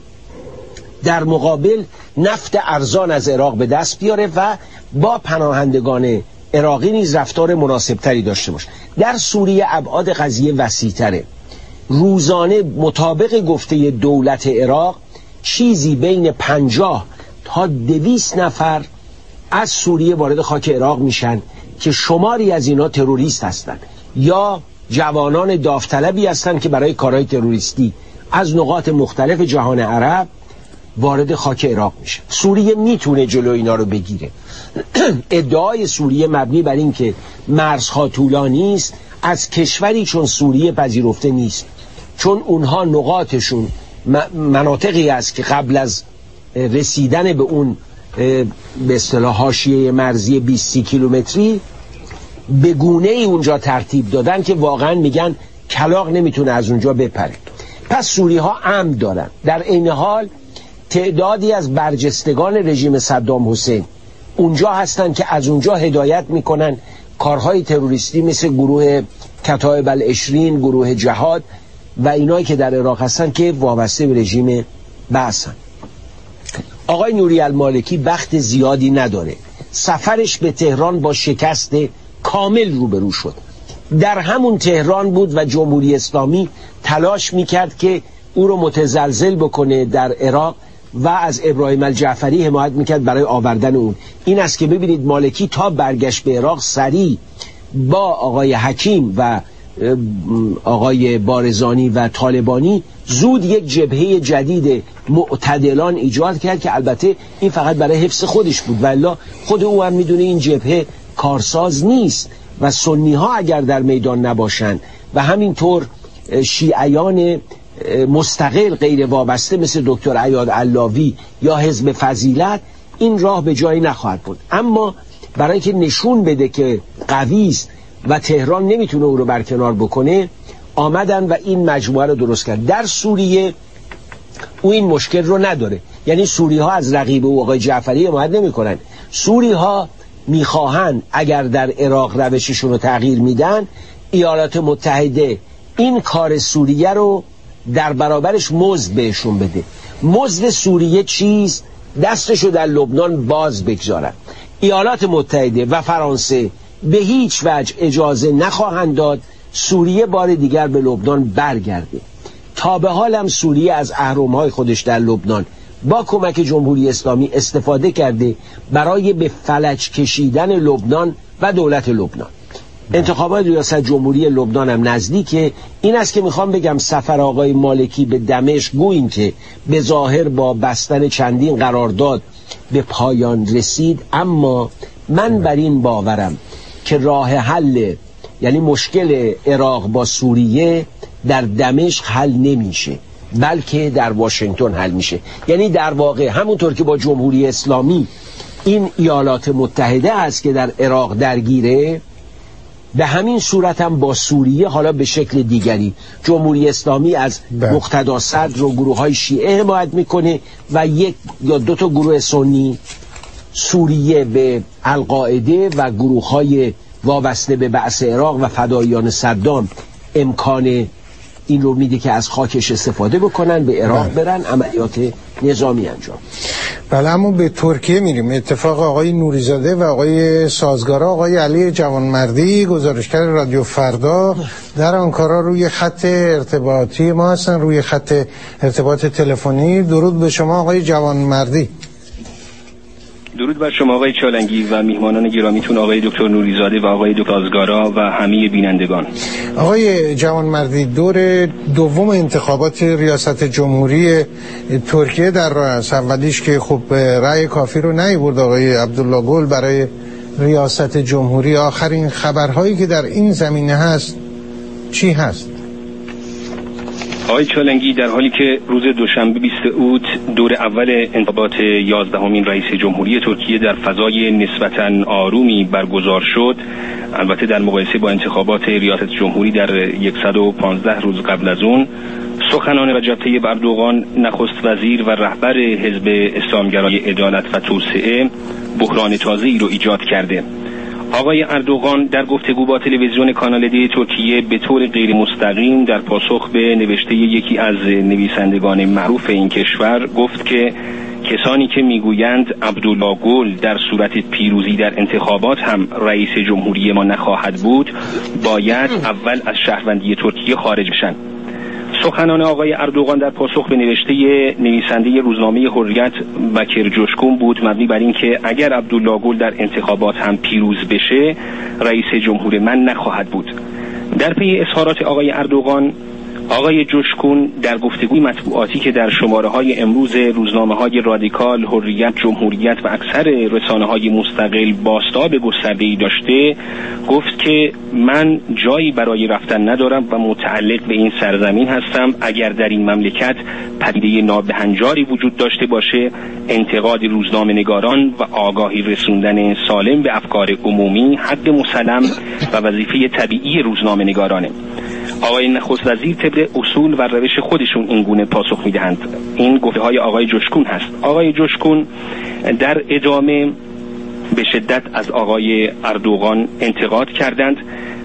در مقابل نفت ارزان از عراق به دست بیاره و با پناهندگان عراقی نیز رفتار مناسبتری داشته باشه. در سوریه ابعاد قضیه وسیع‌تره. روزانه مطابق گفته دولت عراق چیزی بین پنجاه تا دویست نفر از سوریه وارد خاک عراق میشن که شماری از اینا تروریست هستن یا جوانان داوطلبی هستن که برای کارهای تروریستی از نقاط مختلف جهان عرب وارد خاک عراق میشه. سوریه میتونه جلو اینا رو بگیره. ادعای سوریه مبنی بر این که مرزها طولانی است از کشوری چون سوریه پذیرفته نیست، چون اونها نقاطشون مناطقی است که قبل از رسیدن به اون به اصطلاح حاشیه مرزی بیست کیلومتری به گونه ای اونجا ترتیب دادن که واقعا میگن کلاغ نمیتونه از اونجا بپره. پس سوری ها امن دارن. در این حال تعدادی از برجستگان رژیم صدام حسین اونجا هستن که از اونجا هدایت میکنن کارهای تروریستی مثل گروه کتایب العشرین، گروه جهاد و اینایی که در عراق هستن که وابسته به رژیم بعثن. آقای نوری المالکی وقت زیادی نداره. سفرش به تهران با شکست کامل روبرو شد. در همون تهران بود و جمهوری اسلامی تلاش میکرد که او رو متزلزل بکنه در عراق و از ابراهیم الجعفری حمایت میکرد برای آوردن اون. این است که ببینید مالکی تا برگشت به عراق سریع با آقای حکیم و آقای بارزانی و طالبانی زود یک جبهه جدید معتدلان ایجاد کرد که البته این فقط برای حفظ خودش بود و الا خود او هم میدونه این جبهه کارساز نیست و سنی ها اگر در میدان نباشند و همینطور شیعیان مستقل غیر وابسته مثل دکتر عیاد علاوی یا حزب فضیلت، این راه به جایی نخواهد بود. اما برای اینکه نشون بده که قوی است و تهران نمیتونه او رو برکنار بکنه، آمدن و این مجموعه رو درست کرد. در سوریه او این مشکل رو نداره. یعنی سوری ها از رقیب او آقای جعفری حمایت نمیکنن. سوری ها میخواهند اگر در عراق روششون رو تغییر میدن، ایالات متحده این کار سوریه رو در برابرش مزد بهشون بده. مزد سوریه چیست؟ دستشو در لبنان باز بگذارن. ایالات متحده و فرانسه به هیچ وجه اجازه نخواهند داد سوریه بار دیگر به لبنان برگرده. تا به حال هم سوریه از اهرم‌های خودش در لبنان با کمک جمهوری اسلامی استفاده کرده برای به فلج کشیدن لبنان و دولت لبنان. انتخابات ریاست جمهوری لبنان هم نزدیکه. این است که میخوام بگم سفر آقای مالکی به دمشق گوییم که به ظاهر با بستن چندین قرارداد به پایان رسید، اما من بر این باورم که راه حل، یعنی مشکل عراق با سوریه در دمشق حل نمیشه بلکه در واشنگتن حل میشه. یعنی در واقع همونطور که با جمهوری اسلامی این ایالات متحده است که در عراق درگیره، به همین صورت هم با سوریه حالا به شکل دیگری جمهوری اسلامی از مقتدا صدر و گروه های شیعه حمایت میکنه و یک یا دو تا گروه سنی سوریه به القاعده و گروه های وابسته به بعث عراق و فداییان صدام امکان این رو میده که از خاکش استفاده بکنن، به عراق برن عملیات نظامی انجام. بله، اما به ترکیه میریم. اتفاق آقای نوریزاده و آقای سازگارا، آقای علی جوانمردی گزارشگر رادیو فردا در آنکارا روی خط ارتباطی ما هستن، روی خط ارتباط تلفنی. درود به شما آقای جوانمردی. درود بر شما آقای چالنگی و میهمانان گرامیتون آقای دکتر نوریزاده و آقای دکتر سازگارا و همه بینندگان. آقای جوانمردی، دور دوم انتخابات ریاست جمهوری ترکیه در راه است. اولیش که خب رأی کافی رو نیاورد آقای عبدالله گل برای ریاست جمهوری. آخرین خبرهایی که در این زمینه هست چی هست؟ آقای چالنگی، در حالی که روز دوشنبه بیست اوت دور اول انتخابات یازدهمین رئیس جمهوری ترکیه در فضای نسبتاً آرومی برگزار شد، البته در مقایسه با انتخابات ریاست جمهوری در صد و پانزده روز قبل از اون، سخنان رجب طیب اردوغان نخست وزیر و رهبر حزب اسلامگرای عدالت و توسعه بحران تازه‌ای رو ایجاد کرده. آقای اردوغان در گفتگو با تلویزیون کانال دی ترکیه به طور غیر مستقیم در پاسخ به نوشته یکی از نویسندگان معروف این کشور گفت که کسانی که میگویند عبدالله گل در صورت پیروزی در انتخابات هم رئیس جمهوری ما نخواهد بود، باید اول از شهروندی ترکیه خارج بشن. سخنان آقای اردوغان در پاسخ به نوشته نویسنده روزنامه حریت بکر جوشکون بود، مبنی بر این که اگر عبدالله گل در انتخابات هم پیروز بشه رئیس جمهور من نخواهد بود. در پی اظهارات آقای اردوغان، آقای جوشکون در گفتگوی مطبوعاتی که در شماره‌های امروز روزنامه‌های رادیکال، حریت، جمهوریت و اکثر رسانه‌های مستقل بازتاب گسترده‌ای داشته، گفت که من جایی برای رفتن ندارم و متعلق به این سرزمین هستم. اگر در این مملکت پدیده نابهنجاری وجود داشته باشه، انتقاد روزنامه‌نگاران و آگاهی رسوندن سالم به افکار عمومی حق مسلم و وظیفه طبیعی روزنامه‌نگارانه. آقای نخست وزیر طبق اصول و روش خودشون این گونه پاسخ میدهند. این گفته های آقای جوشکون هست. آقای جوشکون در ادامه به شدت از آقای اردوغان انتقاد کردند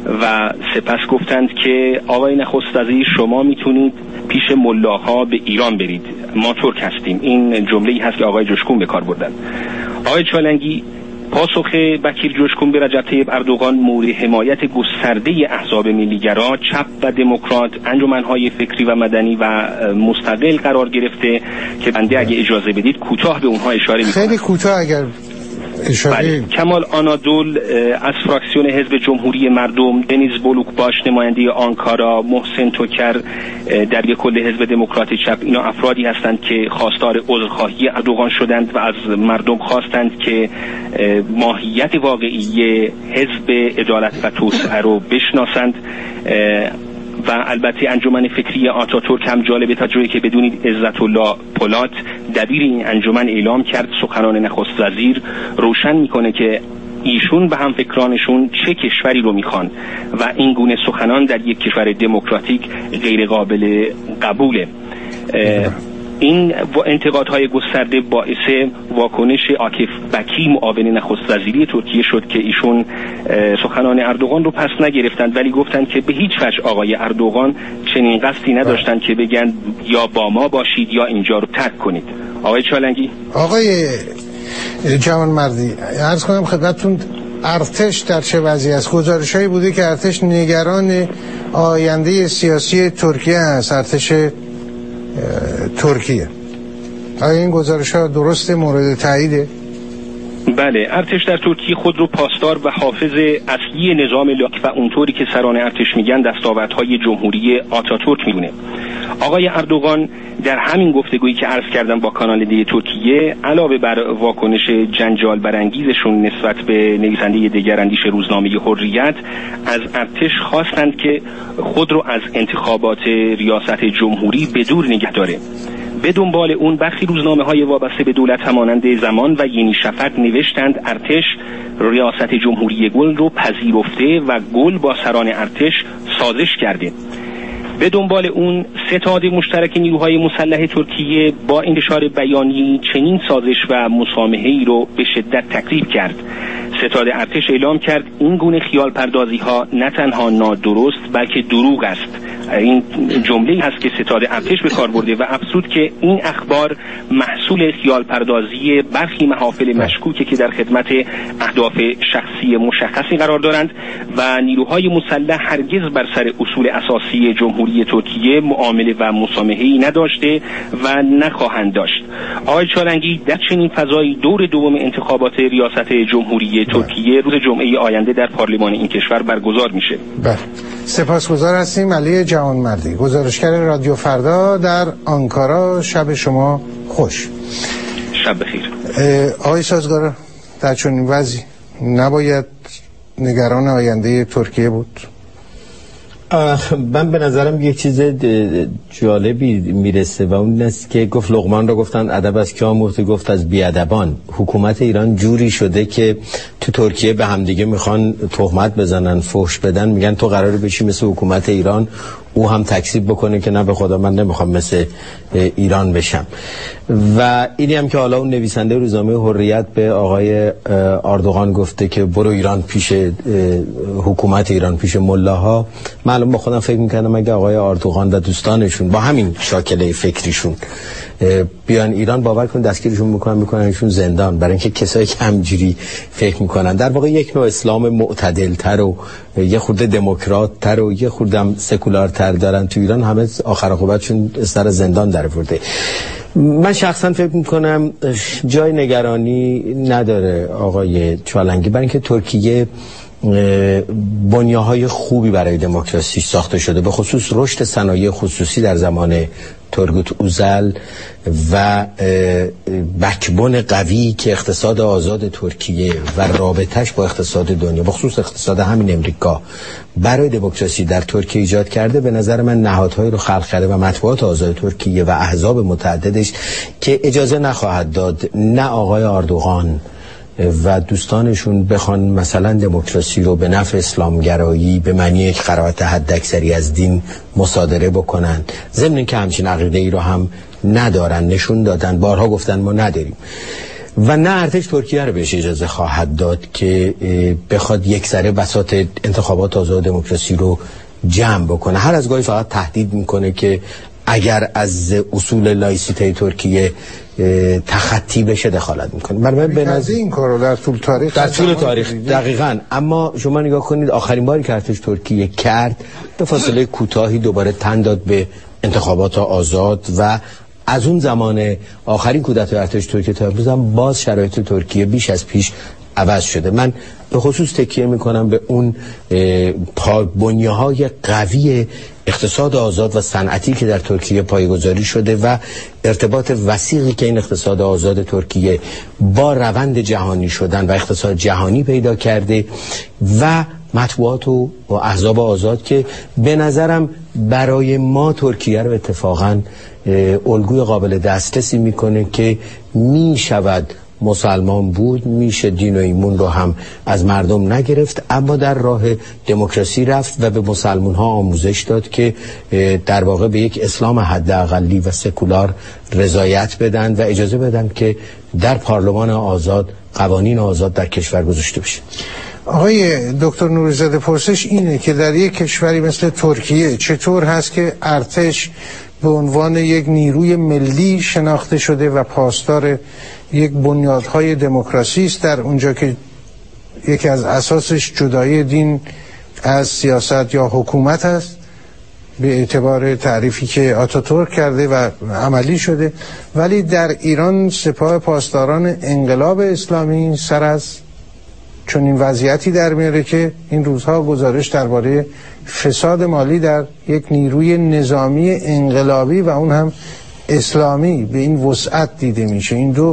و سپس گفتند که آقای نخست وزیر شما میتونید پیش ملاها به ایران برید، ما ترک هستیم. این جمله‌ای هست که آقای جوشکون به کار بردند. آقای چالنگی، پاسخ بکیر جوشکون به رجب طیب اردوغان مورد حمایت گسترده احزاب ملیگرا، چپ و دموکرات، انجمن‌های فکری و مدنی و مستقل قرار گرفته که بنده اگه اجازه بدید کوتاه به اونها اشاره می‌کنم. خیلی کوتاه اگر اشاره. بله. کمال آنادول از فراکسیون حزب جمهوری مردم، دنیز بولوکباش نماینده آنکارا، محسن توکر در یک کل حزب دموکرات چپ، اینا افرادی هستند که خواستار عذرخواهی اردوغان شدند و از مردم خواستند که ماهیت واقعی حزب عدالت و توسعه رو بشناسند. و البته انجمن فکری آتاتورک هم جالب تجربه که بدونید عزت الله پولات دبیر این انجمن اعلام کرد سخنان نخست وزیر روشن میکنه که ایشون به هم فکرانشون چه کشوری رو میخوان و این گونه سخنان در یک کشور دموکراتیک غیر قابل قبوله. این انتقادهای گسترده باعث واکنش عاکف بکی معاون نخست وزیری ترکیه شد که ایشون سخنان اردوغان رو پس نگرفتند، ولی گفتند که به هیچ وجه آقای اردوغان چنین قصدی نداشتند که بگن یا با ما باشید یا اینجا رو ترک کنید. آقای چالنگی. آقای جوانمردی، عرض کنم خدمتتون ارتش در چه وضعی است؟ گزارش‌هایی بوده که ارتش نگران آینده سیاسی ترکیه است، ارتش ترکیه. آیا این گزارش ها درسته، مورد تاییده؟ بله، ارتش در ترکیه خود رو پاسدار و حافظ اصلی نظام لاک و اونطوری که سران ارتش میگن دستاوردهای جمهوری آتاتورک میدونه. آقای اردوغان در همین گفتگویی که عرض کردم با کانال دی ترکیه، علاوه بر واکنش جنجال برانگیزشون نسبت به نویسنده دگراندیش روزنامه حریت، از ارتش خواستند که خود رو از انتخابات ریاست جمهوری به دور نگه داره. به دنبال اون برخی روزنامه‌های وابسته به دولت همانند زمان و یونی شفق نوشتند ارتش ریاست جمهوری گل رو پذیرفته و گل با سران ارتش سازش کرده. به دنبال اون ستاد مشترک نیروهای مسلح ترکیه با انتشار بیانیه‌ای چنین سازش و مسامحه‌ای رو به شدت تکذیب کرد. ستاد ارتش اعلام کرد این گونه خیال پردازی ها نه تنها نادرست بلکه دروغ است. این جمله هست که ستاد ارتش به کار برده و افزود که این اخبار محصول خیال پردازی برخی محافل مشکوکه که در خدمت اهداف شخصی مشخصی قرار دارند و نیروهای مسلح هرگز بر سر اصول اساسی جمهوری ترکیه معامله و مسامحه‌ای نداشته و نخواهند داشت. آقای چالنگی، در چنین فضایی دور دوم انتخابات ریاست جمهوری ترکیه روز جمعه آینده در پارلمان این کشور برگزار میشه. بله، سپاسگزار هستیم. علی جوانمردی، گزارشگر رادیو فردا در آنکارا، شب شما خوش. شب بخیر. آقای سازگارا، در چنین وضعی نباید نگران آینده ترکیه بود؟ من به نظرم یک چیز جالبی میرسه و اون است که گفت لقمان را گفتن ادب از که آموخته، گفت از بیادبان. حکومت ایران جوری شده که تو ترکیه به همدیگه میخوان تهمت بزنن، فحش بدن، میگن تو قراره بشی مثل حکومت ایران، او هم تکذیب بکنه که نه به خدا من نمیخوام مثل ایران بشم. و اینی هم که حالا اون نویسنده روزنامه حریت به آقای اردوغان گفته که برو ایران پیش حکومت ایران، پیش ملاها. معلوم با خودم فکر میکردم اگه آقای اردوغان و دوستانشون با همین شاکله فکریشون بیان ایران، باور کن دستگیرشون میکنن میکننشون زندان، برای اینکه کسایی که همجوری فکر میکنن در واقع یک نوع اسلام معتدل‌تر و یه خورده دموکرات‌تر و یه خورده سکولارتر دارن تو ایران، همه آخر عاقبتشون سر زندان در آورده. من شخصا فکر میکنم جای نگرانی نداره آقای چالنگی، برای اینکه ترکیه بنیاهای خوبی برای دموکراسی ساخته شده، به خصوص رشد صنایع خصوصی در زمان تورگوت اوزل و بکبون قوی که اقتصاد آزاد ترکیه و رابطش با اقتصاد دنیا، به خصوص اقتصاد همین امریکا، برای دموکراسی در ترکیه ایجاد کرده. به نظر من نهادهایی رو خلق کرده و مطبوعات آزاد ترکیه و احزاب متعددش که اجازه نخواهد داد نه آقای اردوغان و دوستانشون بخوان مثلا دموکراسی رو به نفع اسلامگرایی به معنی یک قرائت حداکثری از دین مصادره بکنن، ضمن اینکه همچین عقیده ای رو هم ندارن، نشون دادن، بارها گفتن ما نداریم. و نه ارتش ترکیه رو بهش اجازه خواهد داد که بخواد یک سره بساط انتخابات آزاد دموکراسی رو جمع بکنه. هر از گاهی فقط تهدید میکنه که اگر از اصول لایسیته ترکیه تخطی بشه دخالت میکنه. برای من به نظر این کارو در طول تاریخ در طول تاریخ دقیقاً. اما شما نگاه کنید آخرین باری که ارتش ترکیه کرد به فاصله کوتاهی دوباره تن داد به انتخابات آزاد و از اون زمان آخرین کودتای ارتش ترکیه تا امروز هم باز شرایط ترکیه بیش از پیش عوض شده. من به خصوص تکیه میکنم به اون بنیه‌های قوی اقتصاد آزاد و صنعتی که در ترکیه پایه‌گذاری شده و ارتباط وثیقی که این اقتصاد آزاد ترکیه با روند جهانی شدن و اقتصاد جهانی پیدا کرده و مطبوعات و احزاب آزاد که به نظرم برای ما ترکیه رو اتفاقاً الگوی قابل دسترسی میکنه که میشود مسلمان بود، میشه دین و ایمون رو هم از مردم نگرفت، اما در راه دموکراسی رفت و به مسلمان ها آموزش داد که در واقع به یک اسلام حداقلی و سکولار رضایت بدن و اجازه بدن که در پارلمان آزاد قوانین آزاد در کشور گذاشته بشه. آقای دکتر نوری‌زاده، پرسش اینه که در یک کشوری مثل ترکیه چطور هست که ارتش به عنوان یک نیروی ملی شناخته شده و پاسدار یک بنیادهای دموکراسی است، در اونجا که یکی از اساسش جدایی دین از سیاست یا حکومت است به اعتبار تعریفی که آتاتورک کرده و عملی شده، ولی در ایران سپاه پاسداران انقلاب اسلامی سر از چون این وضعیتی در میاره که این روزها گزارش درباره فساد مالی در یک نیروی نظامی انقلابی و اون هم اسلامی به این وسعت دیده میشه. این دو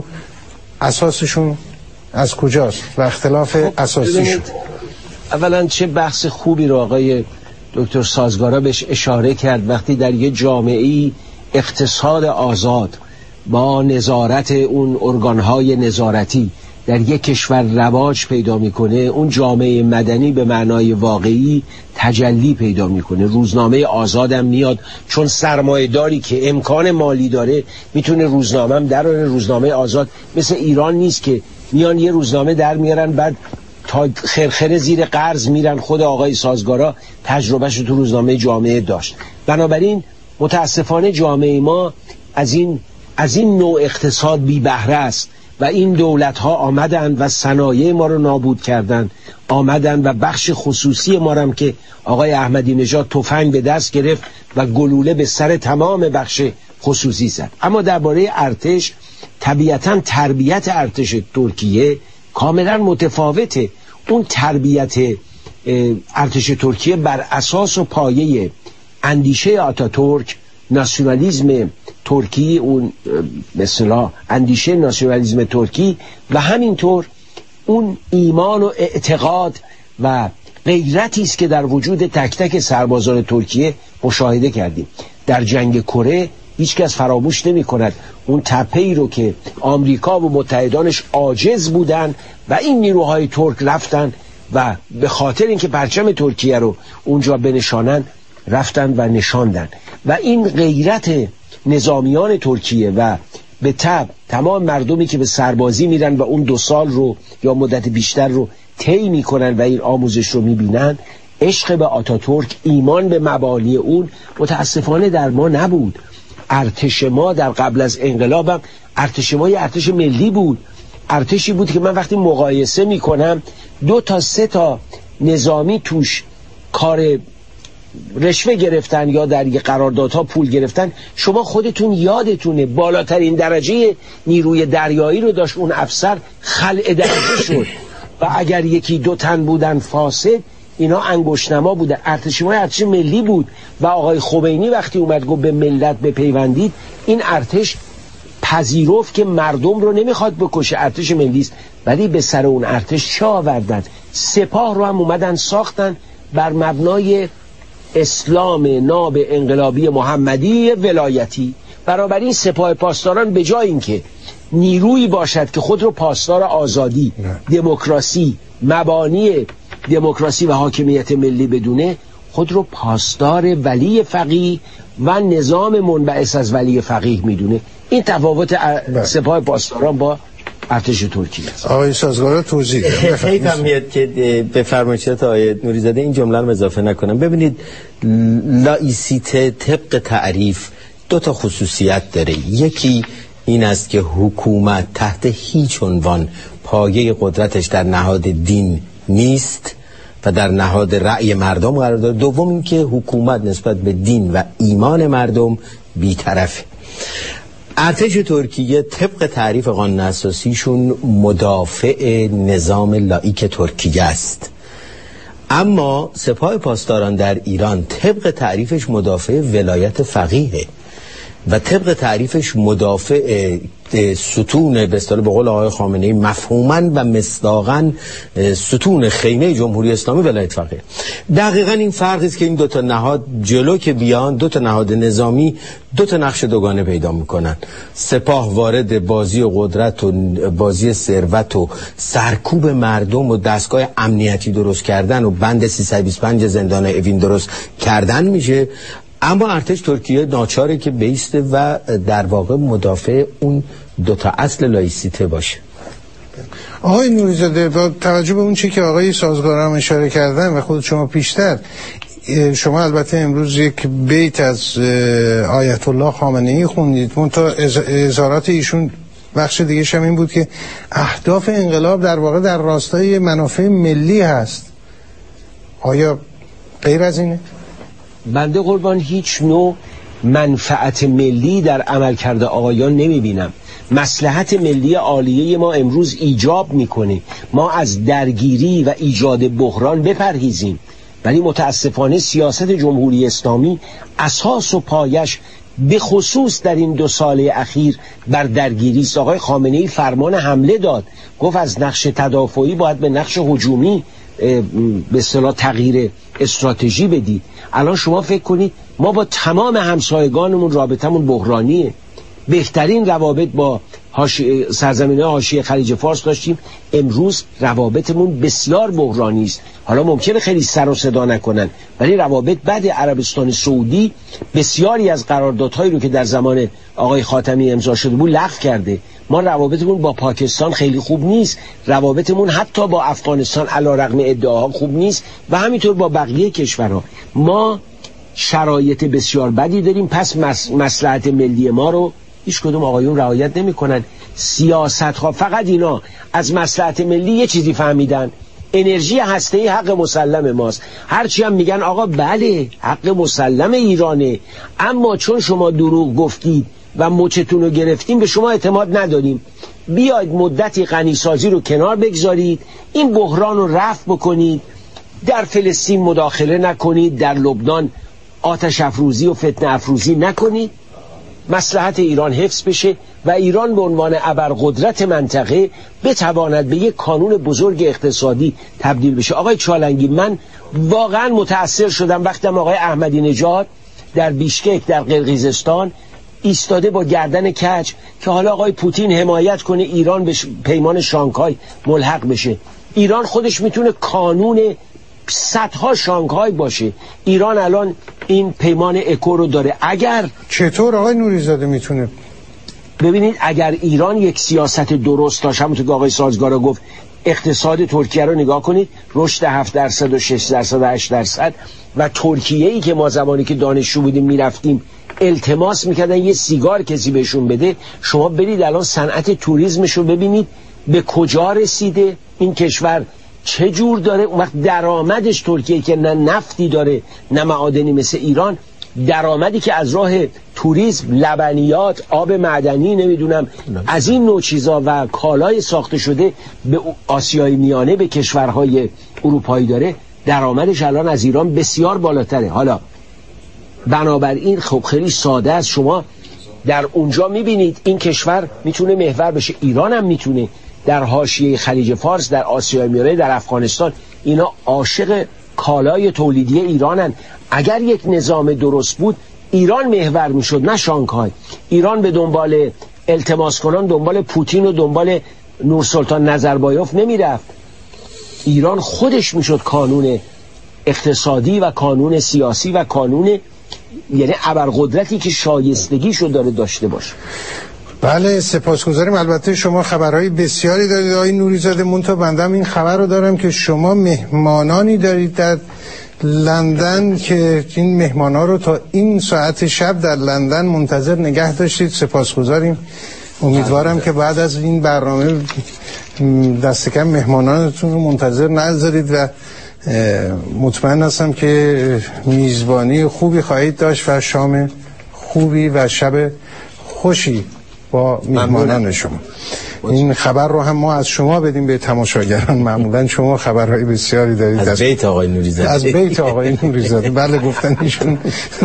اساسشون از کجاست و اختلاف اساسیشون؟ اولا چه بحث خوبی رو آقای دکتر سازگارا بهش اشاره کرد. وقتی در یه جامعه‌ای اقتصاد آزاد با نظارت اون ارگانهای نظارتی در یک کشور رواج پیدا میکنه، اون جامعه مدنی به معنای واقعی تجلی پیدا میکنه. روزنامه آزادم میاد، چون سرمایه داری که امکان مالی داره میتونه روزنامه هم در روزنامه آزاد مثل ایران نیست که میان یه روزنامه در میارن بعد تا خرخره زیر قرض میرن. خود آقای سازگارا تجربهش تو روزنامه جامعه داشت. بنابراین متاسفانه جامعه ما از این از این نوع اقتصاد بی بهره است و این دولت ها آمدن و صنایع ما رو نابود کردن، آمدن و بخش خصوصی ما هم که آقای احمدی نژاد تفنگ به دست گرفت و گلوله به سر تمام بخش خصوصی زد. اما درباره ارتش، طبیعتا تربیت ارتش ترکیه کاملا متفاوته. اون تربیت ارتش ترکیه بر اساس و پایه اندیشه آتاتورک، ناسیونالیسم ترکی، اون مثلا اندیشه ناسیونالیسم ترکی و همینطور اون ایمان و اعتقاد و غیرتی است که در وجود تک تک سربازان ترکیه مشاهده کردیم. در جنگ کره هیچ کس فراموش نمی کند اون تپه‌ای رو که آمریکا و متحدانش عاجز بودن و این نیروهای ترک رفتن و به خاطر اینکه پرچم ترکیه رو اونجا بنشانن رفتن و نشاندن. و این غیرت نظامیان ترکیه و به تبع تمام مردمی که به سربازی میرن و اون دو سال رو یا مدت بیشتر رو طی میکنن و این آموزش رو میبینن، عشق به آتاتورک، ایمان به مبانی اون متاسفانه در ما نبود. ارتش ما در قبل از انقلابم ارتش ما یه ارتش ملی بود، ارتشی بود که من وقتی مقایسه میکنم دو تا سه تا نظامی توش کار رشوه گرفتن یا در یک قراردادها پول گرفتن، شما خودتون یادتونه بالاترین درجه نیروی دریایی رو داشت اون افسر، خلع درجه شد و اگر یکی دو تن بودن فاسد اینا انگشتنما بوده. ارتش ما ارتش ملی بود و آقای خمینی وقتی اومد گفت به ملت بپیوندید، این ارتش پذیرفت که مردم رو نمیخواد بکشه، ارتش ملی است. ولی به سر اون ارتش چه آوردن؟ سپاه رو هم اومدن ساختن بر مبنای اسلام ناب انقلابی محمدی ولایتی. برابر این سپاه پاسداران به جای اینکه نیرویی باشد که خود رو پاسدار آزادی، دموکراسی، مبانی دموکراسی و حاکمیت ملی بدونه، خود رو پاسدار ولی فقیه و نظام منبعث از ولی فقیه میدونه. این تفاوت سپاه پاسداران با ارتش ترکیه است. آقای سازگارا توضیح بدید. خیلی میاد که به فرمایشات آقای نوریزاده این جمله رو اضافه نکنم. ببینید، لائسیته طبق تعریف دو تا خصوصیت داره. یکی این است که حکومت تحت هیچ عنوان پایه قدرتش در نهاد دین نیست و در نهاد رأی مردم قرار داره. دوم این که حکومت نسبت به دین و ایمان مردم بی‌طرفه. ارتش ترکیه طبق تعریف قانون اساسیشون مدافع نظام لاییک ترکیه است، اما سپاه پاسداران در ایران طبق تعریفش مدافع ولایت فقیهه و طبق تعریفش مدافع ستون، به اصطلاح به قول آقای خامنه‌ای مفهوماً و مصداقاً ستون خیمه جمهوری اسلامی ولایت فقیه. دقیقاً این فرقی است که این دو تا نهاد جلو که بیان، دو تا نهاد نظامی دو تا نقش دوگانه پیدا میکنن. سپاه وارد بازی قدرت و بازی ثروت و سرکوب مردم و دستگاه امنیتی درست کردن و بند سیصد و بیست و پنج زندان اوین درست کردن میشه، اما ارتش ترکیه ناچاره که بیسته و در واقع مدافع اون دوتا اصل لایسیته باشه. آقای نوریزاده، با توجه به اون چی که آقای سازگار هم اشاره کردن و خود شما پیشتر، شما البته امروز یک بیت از آیت الله خامنه‌ای خوندید، منتها اظهارات ایشون بخش دیگه شم این بود که اهداف انقلاب در واقع در راستای منافع ملی هست. آیا غیر از اینه؟ بنده قربان هیچ نوع منفعت ملی در عملکرد آقایان نمیبینم. مصلحت ملی عالیه ما امروز ایجاب میکنه ما از درگیری و ایجاد بحران بپرهیزیم، ولی متاسفانه سیاست جمهوری اسلامی اساس و پایش به خصوص در این دو ساله اخیر بر درگیری است. آقای خامنه‌ای فرمان حمله داد، گفت از نقش تدافعی باید به نقش هجومی به اصطلاح تغییر استراتژی بدی. الان شما فکر کنید ما با تمام همسایگانمون رابطمون بحرانیه. بهترین روابط با سرزمین‌های حاشیه خلیج فارس داشتیم، امروز روابطمون بسیار بحرانی است. حالا ممکنه خیلی سر و صدا نکنن، ولی روابط بعد عربستان سعودی بسیاری از قراردادهایی رو که در زمان آقای خاتمی امضا شده بود لغو کرده. ما روابطمون با پاکستان خیلی خوب نیست، روابطمون حتی با افغانستان علیرغم ادعاها خوب نیست و همینطور با بقیه کشورها. ما شرایط بسیار بدی داریم، پس مصلحت ملی ما رو هیچ کدوم آقایون رعایت نمی‌کنن. سیاست ها فقط اینا از مصلحت ملی یه چیزی فهمیدن، انرژی هسته‌ای حق مسلم ماست. هرچی هم میگن آقا بله حق مسلم ایرانه، اما چون شما دروغ گفتید و مچتون رو گرفتیم به شما اعتماد نداریم. بیاید مدتی غنیسازی رو کنار بگذارید، این بحران رو رفع بکنید، در فلسطین مداخله نکنید، در لبنان آتش افروزی و فتنه افروزی نکنید، مصلحت ایران حفظ بشه و ایران به عنوان ابرقدرت منطقه بتواند به یک کانون بزرگ اقتصادی تبدیل بشه. آقای چالنگی، من واقعا متأثر شدم وقتی آقای احمدی نژاد در بیشکک در قرقیزستان ایستاده با گردن کج که حالا آقای پوتین حمایت کنه ایران به پیمان شانگهای ملحق بشه. ایران خودش میتونه کانون صدها شانگهای باشه. ایران الان این پیمان اکو رو داره. اگر چطور آقای نوریزاده میتونه؟ ببینید، اگر ایران یک سیاست درست داشت، همونطور که آقای سازگارا گفت، اقتصاد ترکیه رو نگاه کنید، رشد هفت درصد و شش درصد و هشت درصد و ترکیه ای که ما زمانی که دانشجو بودیم میرفتیم التماس میکردن یه سیگار کسی بهشون بده، شما برید الان صنعت توریسمش رو ببینید به کجا رسیده. این کشور چه جور داره. اون وقت درآمدش، ترکیه که نه نفتی داره نه معادنی مثل ایران، درآمدی که از راه توریسم، لبنیات، آب معدنی، نمیدونم از این نوع چیزا و کالای ساخته شده به آسیای میانه، به کشورهای اروپایی داره، درآمدش الان از ایران بسیار بالاتره. حالا بنابراین خب خیلی ساده است، شما در اونجا میبینید این کشور میتونه محور بشه. ایران هم میتونه در حاشیه خلیج فارس، در آسیای میانه، در افغانستان، اینا عاشق کالای تولیدی ایرانن. اگر یک نظام درست بود ایران محور میشد نه شانگهای. ایران به دنبال التماس کنان، دنبال پوتین و دنبال نورسلطان نظربایوف نمیرفت. ایران خودش میشد کانون اقتصادی و کانون سیاسی و کانون، یعنی ابرقدرتی که شایستگیشو داره داشته باشه. بله، سپاسگزاریم. البته شما خبرهای بسیاری دارید آقای نوریزاده، منتها بندم این خبر رو دارم که شما مهمانانی دارید در لندن که این مهمانا رو تا این ساعت شب در لندن منتظر نگه داشتید. سپاسگزاریم. امیدوارم که بعد از این برنامه دست کم مهمانانتون رو منتظر نذارید و مطمئن هستم که میزبانی خوبی خواهید داشت و شام خوبی و شب خوشی با میهمانان شما. این خبر رو هم ما از شما بدیم به تماشاگران. معمولا شما خبرهای بسیاری دارید از, از بیت آقای نوریزاده. از بیت آقای نوریزاده. بله، گفتن ایشون.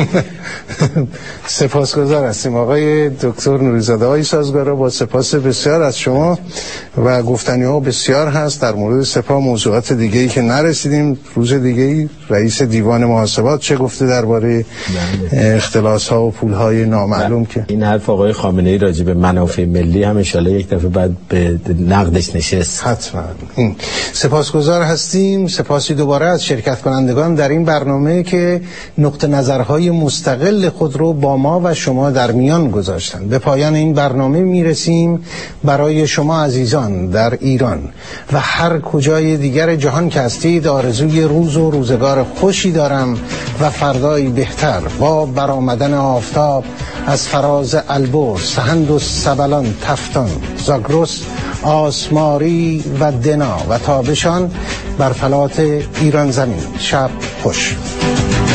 سپاسگزار هستیم آقای دکتر نوریزاده. آقای سازگارا، با سپاس بسیار از شما و گفتنی ها بسیار هست در مورد سپاه. موضوعات دیگه ای که نرسیدیم، روز دیگه ای رئیس دیوان محاسبات چه گفته درباره اختلاس ها و پول های نامعلوم که این حرف آقای خامنه ای راجع به منافع ملی هم ان شاء الله یک دفعه بعد به نقدش نشست. حتما. سپاسگزار هستیم. سپاسی دوباره از شرکت کنندگان در این برنامه که نقطه نظرهای مستقل خود رو با ما و شما در میان گذاشتن. به پایان این برنامه میرسیم. برای شما عزیزان در ایران و هر کجای دیگر جهان که هستید آرزوی روز و روزگار خوشی دارم و فردایی بهتر با برآمدن آفتاب از فراز البرز، سهند و سبلان، تفتان، زاگرس، آسماری و دنا و تابشان بر فلات ایران زمین. شب خوش.